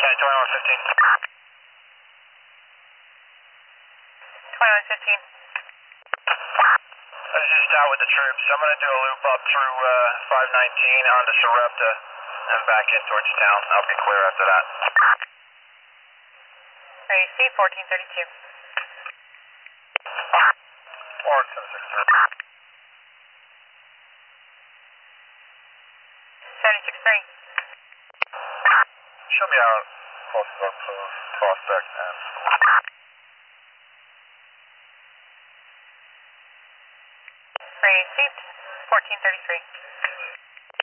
County 2115. 2115. I was just out with the troops. I'm going to do a loop up through 519 onto Sarepta and back in towards town. I'll be clear after that. Ready, C 1432. 763. She'll be out close to Prospect and School. Ready, C 1433.